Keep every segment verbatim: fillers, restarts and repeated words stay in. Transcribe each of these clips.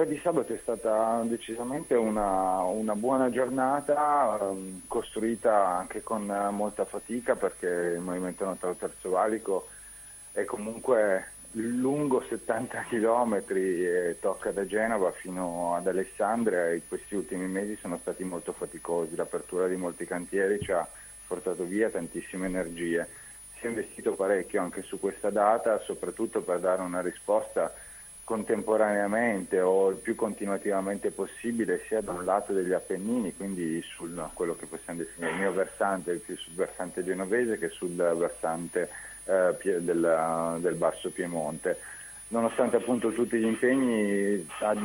di sabato è stata decisamente una, una buona giornata, ehm, costruita anche con molta fatica, perché il movimento Notav Terzo Valico è comunque lungo settanta chilometri e tocca da Genova fino ad Alessandria, e questi ultimi mesi sono stati molto faticosi. L'apertura di molti cantieri ci ha portato via tantissime energie. Si è investito parecchio anche su questa data, soprattutto per dare una risposta contemporaneamente o il più continuativamente possibile, sia da un lato degli Appennini, quindi sul quello che possiamo definire il mio versante, più sul versante genovese, che sul versante eh, del, del Basso Piemonte. Nonostante appunto tutti gli impegni, ad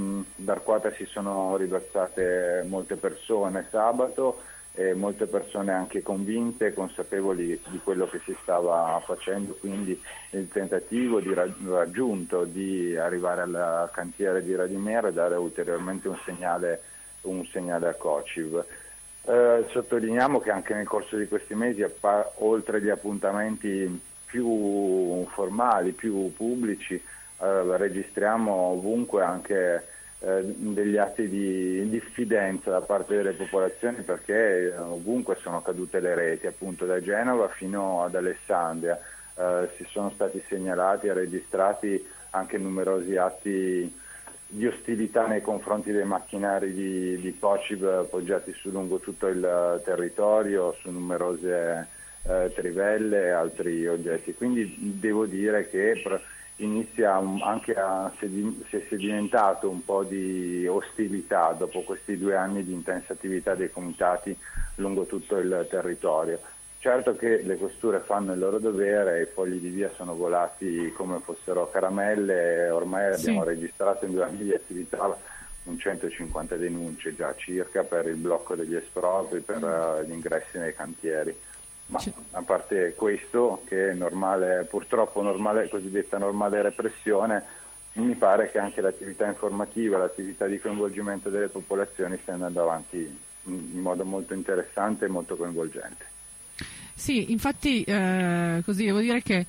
Arquata si sono riversate molte persone sabato, e molte persone anche convinte, consapevoli di quello che si stava facendo, quindi il tentativo di raggiunto di arrivare al cantiere di Radimera e dare ulteriormente un segnale, un segnale a Cociv. Eh, sottolineiamo che anche nel corso di questi mesi, oltre agli appuntamenti più formali, più pubblici, eh, registriamo ovunque anche Eh, degli atti di diffidenza da parte delle popolazioni, perché eh, ovunque sono cadute le reti, appunto da Genova fino ad Alessandria. Eh, si sono stati segnalati e registrati anche numerosi atti di ostilità nei confronti dei macchinari di, di Cociv appoggiati su lungo tutto il territorio, su numerose eh, trivelle e altri oggetti. Quindi devo dire che pr- inizia anche a si è sedimentato un po' di ostilità dopo questi due anni di intensa attività dei comitati lungo tutto il territorio. Certo che le questure fanno il loro dovere, i fogli di via sono volati come fossero caramelle, ormai sì. Abbiamo registrato in due anni di attività un centocinquanta denunce già circa per il blocco degli espropri, per uh, gli ingressi nei cantieri. Ma a parte questo, che è normale, purtroppo normale, cosiddetta normale repressione, mi pare che anche l'attività informativa, l'attività di coinvolgimento delle popolazioni stia andando avanti in modo molto interessante e molto coinvolgente. Sì, infatti eh, così devo dire che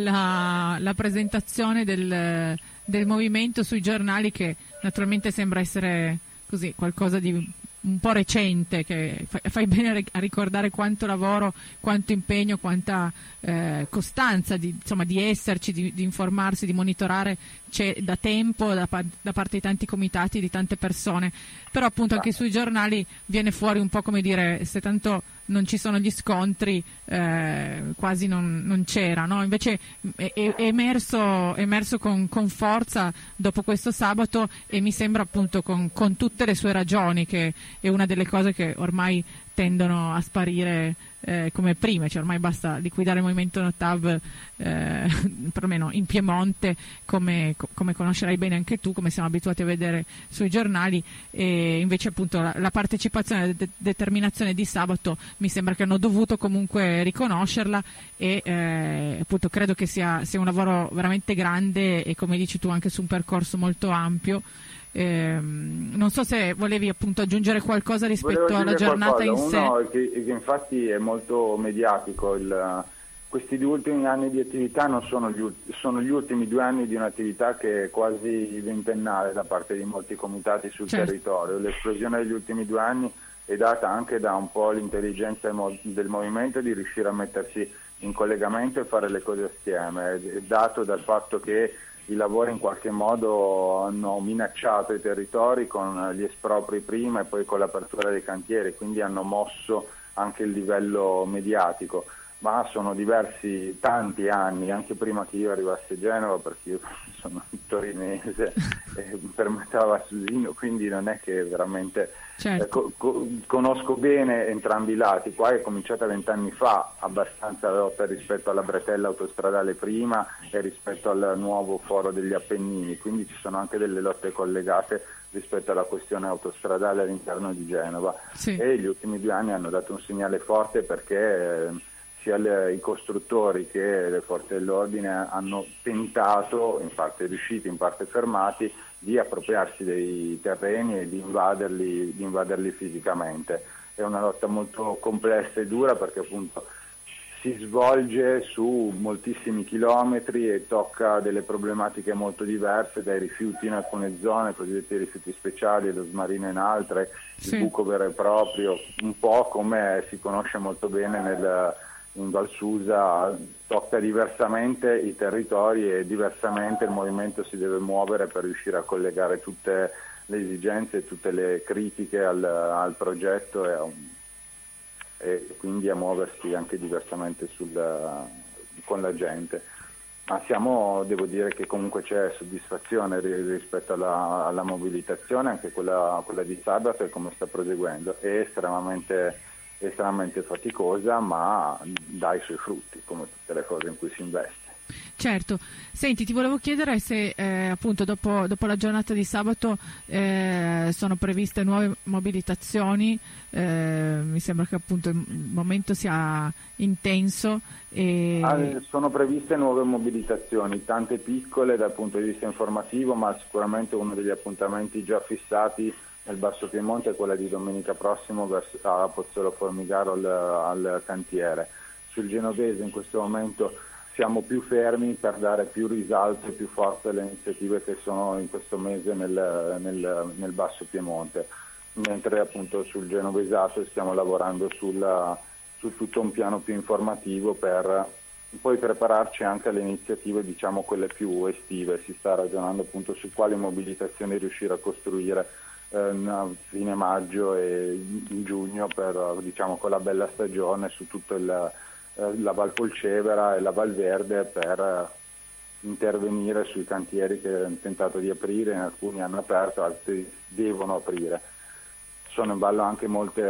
la, la presentazione del, del movimento sui giornali, che naturalmente sembra essere così qualcosa di un po' recente, che fai bene a ricordare quanto lavoro, quanto impegno, quanta eh, costanza di, insomma, di esserci, di, di informarsi, di monitorare c'è da tempo da, da parte di tanti comitati, di tante persone, però appunto anche sui giornali viene fuori un po' come dire, se tanto non ci sono gli scontri eh, quasi non, non c'era, no? Invece è, è emerso, è emerso con, con forza dopo questo sabato, e mi sembra appunto con, con tutte le sue ragioni, che è una delle cose che ormai tendono a sparire eh, come prime, cioè ormai basta liquidare il movimento Notav, eh, perlomeno in Piemonte, come, come conoscerai bene anche tu, come siamo abituati a vedere sui giornali, e invece appunto la, la partecipazione e la de- determinazione di sabato mi sembra che hanno dovuto comunque riconoscerla, e eh, appunto credo che sia, sia un lavoro veramente grande, e come dici tu anche su un percorso molto ampio. Eh, non so se volevi appunto aggiungere qualcosa rispetto alla giornata qualcosa. in sé. Uno che, che infatti è molto mediatico, il, questi due ultimi anni di attività non sono gli, sono gli ultimi due anni di un'attività che è quasi ventennale da parte di molti comitati sul certo. territorio. L'esplosione degli ultimi due anni è data anche da un po' l'intelligenza del movimento di riuscire a mettersi in collegamento e fare le cose assieme, è dato dal fatto che i lavori in qualche modo hanno minacciato i territori con gli espropri prima e poi con l'apertura dei cantieri, quindi hanno mosso anche il livello mediatico, ma sono diversi, tanti anni, anche prima che io arrivassi a Genova, perché io sono torinese e per metà Vassusino, quindi non è che veramente certo. eh, co- co- conosco bene entrambi i lati. Qua è cominciata vent'anni fa, abbastanza lotta rispetto alla bretella autostradale prima e rispetto al nuovo foro degli Appennini, quindi ci sono anche delle lotte collegate rispetto alla questione autostradale all'interno di Genova, sì. E gli ultimi due anni hanno dato un segnale forte, perché eh, sia le, i costruttori che le forze dell'ordine hanno tentato, in parte riusciti, in parte fermati, di appropriarsi dei terreni e di invaderli, di invaderli fisicamente. È una lotta molto complessa e dura, perché appunto si svolge su moltissimi chilometri e tocca delle problematiche molto diverse, dai rifiuti in alcune zone, cosiddetti rifiuti speciali, lo smarino in altre, sì. Il buco vero e proprio, un po' come si conosce molto bene nel, in Val Susa, tocca diversamente i territori e diversamente il movimento si deve muovere per riuscire a collegare tutte le esigenze e tutte le critiche al, al progetto e a un e quindi a muoversi anche diversamente sul, con la gente. Ma siamo, devo dire che comunque c'è soddisfazione rispetto alla, alla mobilitazione, anche quella, quella di sabato e come sta proseguendo. È estremamente, estremamente faticosa, ma dà i suoi frutti, come tutte le cose in cui si investe. Certo, senti, ti volevo chiedere se eh, appunto dopo, dopo la giornata di sabato eh, sono previste nuove mobilitazioni, eh, mi sembra che appunto il momento sia intenso. E... Ah, sono previste nuove mobilitazioni, tante piccole dal punto di vista informativo, ma sicuramente uno degli appuntamenti già fissati nel Basso Piemonte è quella di domenica prossimo verso, a Pozzolo Formigaro al, al cantiere. Sul Genovese in questo momento siamo più fermi per dare più risalto e più forza alle iniziative che sono in questo mese nel, nel, nel Basso Piemonte, mentre appunto sul Genovesato stiamo lavorando sulla, su tutto un piano più informativo per poi prepararci anche alle iniziative, diciamo quelle più estive. Si sta ragionando appunto su quali mobilitazioni riuscire a costruire eh, a fine maggio e in giugno per, diciamo, con la bella stagione su tutto il la Val Polcevera e la Val Verde per intervenire sui cantieri che hanno tentato di aprire, in alcuni hanno aperto, altri devono aprire. Sono in ballo anche molte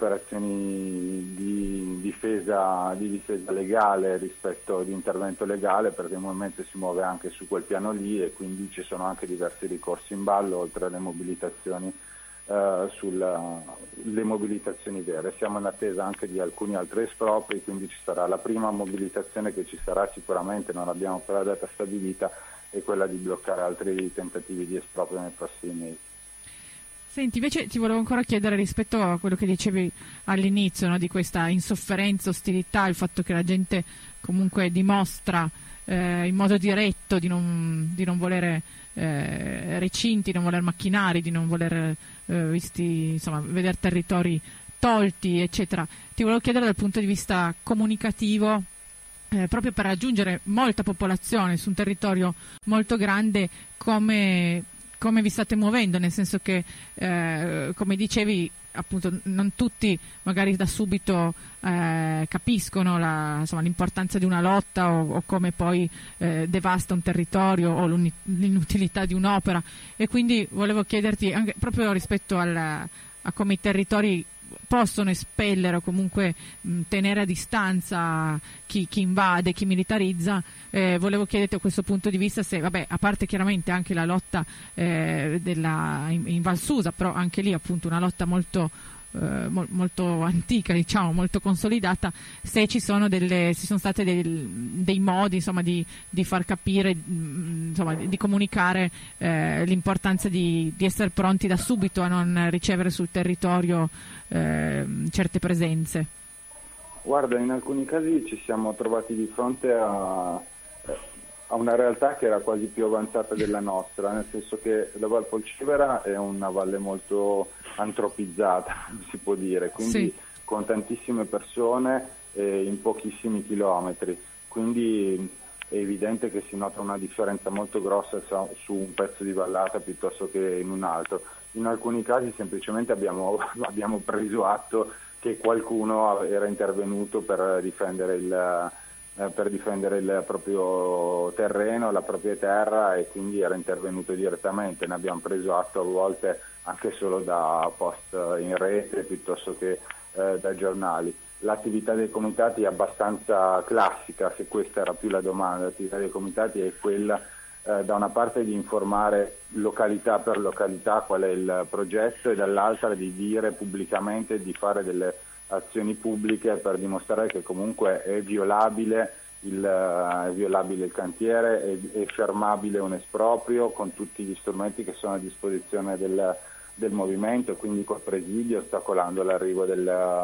operazioni di difesa, di difesa legale rispetto ad intervento legale, perché il movimento si muove anche su quel piano lì e quindi ci sono anche diversi ricorsi in ballo, oltre alle mobilitazioni Uh, sulle mobilitazioni vere. Siamo in attesa anche di alcuni altri espropri, quindi ci sarà la prima mobilitazione che ci sarà sicuramente, non abbiamo ancora la data stabilita, è quella di bloccare altri tentativi di esproprio nei prossimi mesi. Senti, invece ti volevo ancora chiedere rispetto a quello che dicevi all'inizio, no, di questa insofferenza, ostilità, il fatto che la gente comunque dimostra eh, in modo diretto di non, di non volere eh, recinti, di non voler macchinari, di non voler eh, visti, insomma, vedere territori tolti, eccetera. Ti volevo chiedere dal punto di vista comunicativo, eh, proprio per raggiungere molta popolazione su un territorio molto grande, come, come vi state muovendo, nel senso che, eh, come dicevi, appunto non tutti magari da subito eh, capiscono la, insomma, l'importanza di una lotta o, o come poi eh, devasta un territorio o l'inutilità di un'opera, e quindi volevo chiederti anche proprio rispetto al, a come i territori possono espellere o comunque mh, tenere a distanza chi, chi invade, chi militarizza. Eh, volevo chiederti a questo punto di vista se, vabbè, a parte chiaramente anche la lotta eh, della, in, in Val Susa, però anche lì appunto una lotta molto eh, mo, molto antica, diciamo, molto consolidata, se ci sono delle, ci sono state del, dei modi, insomma, di, di far capire, insomma, di comunicare eh, l'importanza di, di essere pronti da subito a non ricevere sul territorio eh, certe presenze. Guarda, in alcuni casi ci siamo trovati di fronte a, a una realtà che era quasi più avanzata della nostra, nel senso che la Val Polcevera è una valle molto antropizzata, si può dire, quindi sì, con tantissime persone eh, in pochissimi chilometri, quindi è evidente che si nota una differenza molto grossa su un pezzo di vallata piuttosto che in un altro. In alcuni casi semplicemente abbiamo, abbiamo preso atto che qualcuno era intervenuto per difendere il, eh, per difendere il proprio terreno, la propria terra, e quindi era intervenuto direttamente. Ne abbiamo preso atto a volte anche solo da post in rete piuttosto che eh, da giornali. L'attività dei comitati è abbastanza classica, se questa era più la domanda. L'attività dei comitati è quella eh, da una parte di informare località per località qual è il progetto, e dall'altra di dire pubblicamente, di fare delle azioni pubbliche per dimostrare che comunque è violabile il, è violabile il cantiere, è, è fermabile un esproprio con tutti gli strumenti che sono a disposizione del, del movimento, quindi col presidio, ostacolando l'arrivo del,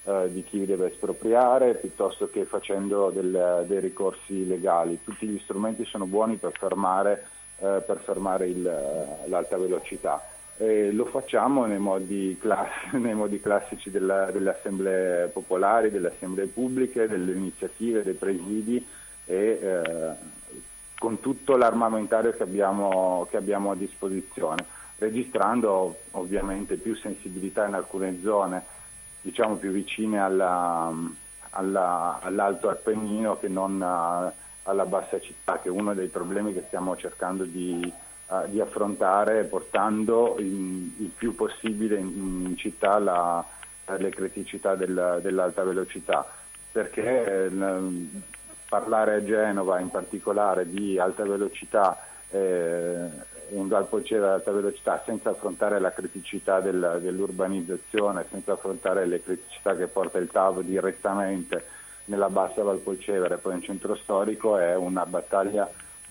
eh, di chi deve espropriare, piuttosto che facendo del, dei ricorsi legali. Tutti gli strumenti sono buoni per fermare, eh, per fermare il, l'alta velocità. E lo facciamo nei modi, class- nei modi classici della, delle assemblee popolari, delle assemblee pubbliche, delle iniziative, dei presidi e eh, con tutto l'armamentario che abbiamo, che abbiamo a disposizione, registrando ovviamente più sensibilità in alcune zone, diciamo più vicine alla, alla, all'Alto Appennino che non a, alla bassa città, che è uno dei problemi che stiamo cercando di di affrontare, portando il, il più possibile in, in città la, le criticità del, dell'alta velocità, perché eh, parlare a Genova in particolare di alta velocità eh, in Val Polcevera ad alta velocità senza affrontare la criticità del, dell'urbanizzazione, senza affrontare le criticità che porta il T A V direttamente nella bassa Val Polcevera e poi in centro storico, è una battaglia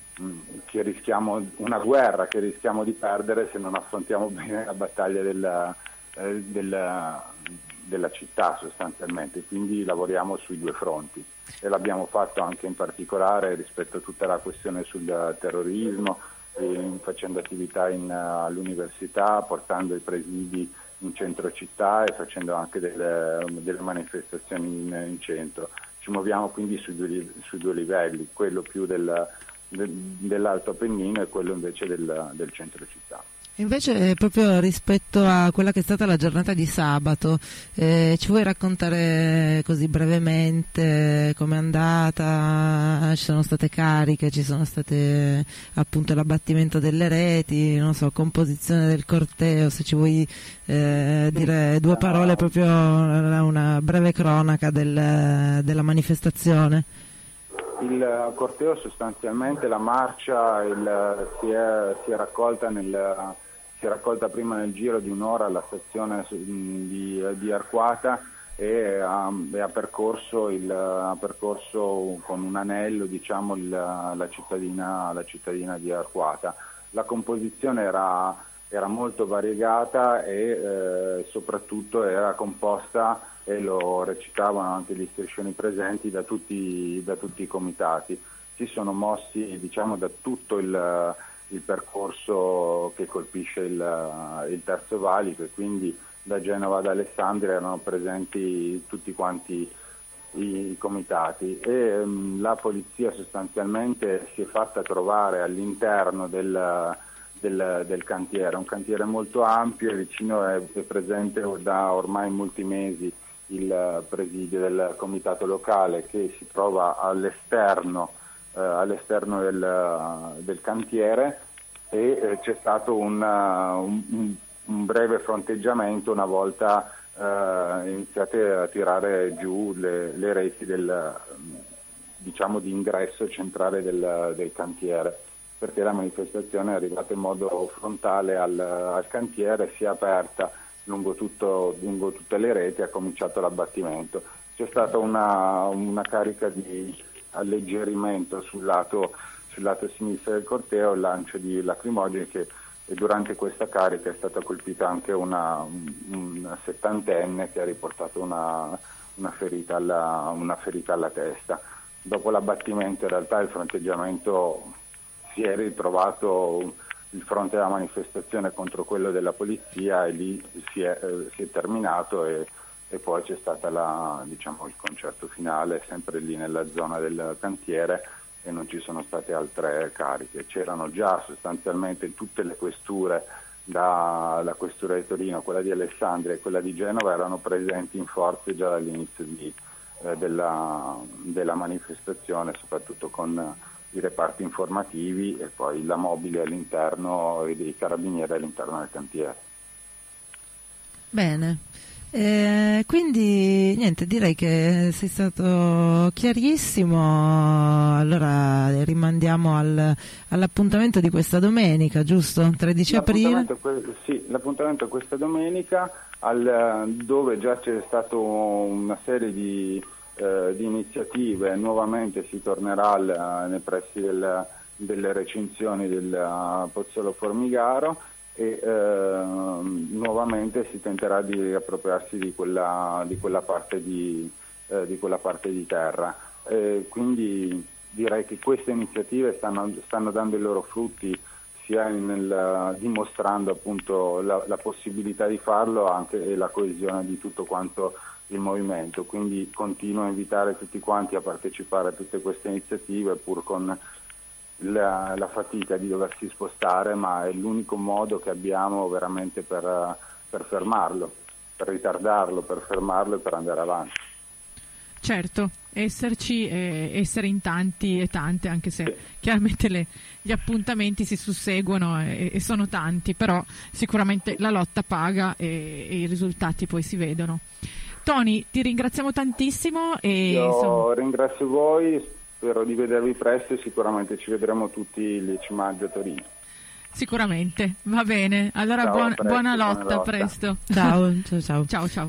che rischiamo, una guerra che rischiamo di perdere se non affrontiamo bene la battaglia della, eh, della, della città sostanzialmente. Quindi lavoriamo sui due fronti e l'abbiamo fatto anche in particolare rispetto a tutta la questione sul terrorismo, eh, facendo attività in, all'università, portando i presidi in centro città e facendo anche delle, delle manifestazioni in, in centro. Ci muoviamo quindi sui due, sui due livelli, quello più del dell'Alto Appennino e quello invece del, del centro città. Invece proprio rispetto a quella che è stata la giornata di sabato, eh, ci vuoi raccontare così brevemente com'è andata? Ci sono state cariche, ci sono state appunto l'abbattimento delle reti, non so, composizione del corteo, se ci vuoi eh, dire due parole, proprio una breve cronaca del, della manifestazione. Il corteo sostanzialmente, la marcia il, si, è, si è raccolta nel, si è raccolta prima nel giro di un'ora alla stazione di, di Arquata e ha, e ha, percorso il, ha percorso con un anello diciamo il, la, cittadina, la cittadina di Arquata. La composizione era, era molto variegata e eh, soprattutto era composta, e lo recitavano anche gli striscioni presenti, da tutti, da tutti i comitati. Si sono mossi diciamo da tutto il, il percorso che colpisce il, il Terzo Valico, e quindi da Genova ad Alessandria erano presenti tutti quanti i, i comitati e um, la polizia sostanzialmente si è fatta trovare all'interno del, del, del cantiere, un cantiere molto ampio, e vicino è, è presente da ormai molti mesi il presidio del comitato locale che si trova all'esterno, eh, all'esterno del, del cantiere, e eh, c'è stato un, un, un breve fronteggiamento una volta eh, iniziate a tirare giù le, le reti del, diciamo, di ingresso centrale del, del cantiere, perché la manifestazione è arrivata in modo frontale al, al cantiere, si è aperta lungo, tutto, lungo tutte le reti, ha cominciato l'abbattimento. C'è stata una, una carica di alleggerimento sul lato, sul lato sinistro del corteo, il lancio di lacrimogeni, che e durante questa carica è stata colpita anche una, una settantenne che ha riportato una, una, ferita alla, una ferita alla testa. Dopo l'abbattimento in realtà il fronteggiamento si è ritrovato il fronte della manifestazione contro quello della polizia, e lì si è, eh, si è terminato e, e poi c'è stato diciamo, il concerto finale sempre lì nella zona del cantiere, e non ci sono state altre cariche. C'erano già sostanzialmente tutte le questure, dalla questura di Torino, quella di Alessandria e quella di Genova, erano presenti in forze già dall'inizio di, eh, della, della manifestazione, soprattutto con i reparti informativi e poi la mobile all'interno e dei carabinieri all'interno del cantiere. Bene, eh, quindi niente, direi che sei stato chiarissimo. Allora rimandiamo al, all'appuntamento di questa domenica, giusto? tredici aprile? L'appuntamento, sì, l'appuntamento è questa domenica, al, dove già c'è stata una serie di Eh, di iniziative. Nuovamente si tornerà al, nei pressi del, delle recinzioni del uh, Pozzolo Formigaro, e eh, nuovamente si tenterà di riappropriarsi di quella, di quella parte di, eh, di quella parte di terra. Eh, quindi direi che queste iniziative stanno, stanno dando i loro frutti, sia nel, dimostrando appunto la, la possibilità di farlo anche e la coesione di tutto quanto il movimento. Quindi continuo a invitare tutti quanti a partecipare a tutte queste iniziative, pur con la, la fatica di doversi spostare, ma è l'unico modo che abbiamo veramente per, per fermarlo, per ritardarlo, per fermarlo e per andare avanti. Certo, esserci e essere in tanti e tante, anche se sì. chiaramente le, gli appuntamenti si susseguono e, e sono tanti, però sicuramente la lotta paga e, e i risultati poi si vedono. Tony, ti ringraziamo tantissimo. E, Io insomma... ringrazio voi, spero di vedervi presto e sicuramente ci vedremo tutti il dieci maggio a Torino. Sicuramente, va bene. Allora ciao, buona, presto, buona lotta, buona lotta. presto. Ciao, ciao, ciao. Ciao, ciao.